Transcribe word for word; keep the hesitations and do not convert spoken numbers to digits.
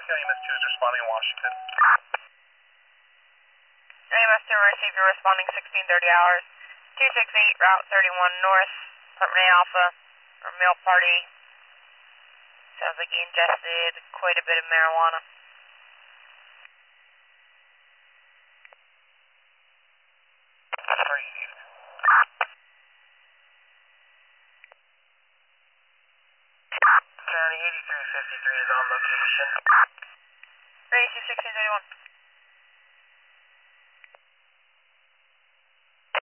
County M S two is responding in Washington. A M S two received, you're responding sixteen thirty hours. two six eight, Route thirty-one North, Apartment A Alpha, or Meal Party. Sounds like he ingested quite a bit of marijuana. Sorry, you need. County eighty-three fifty-three is on location. Race sixteen thirty-one.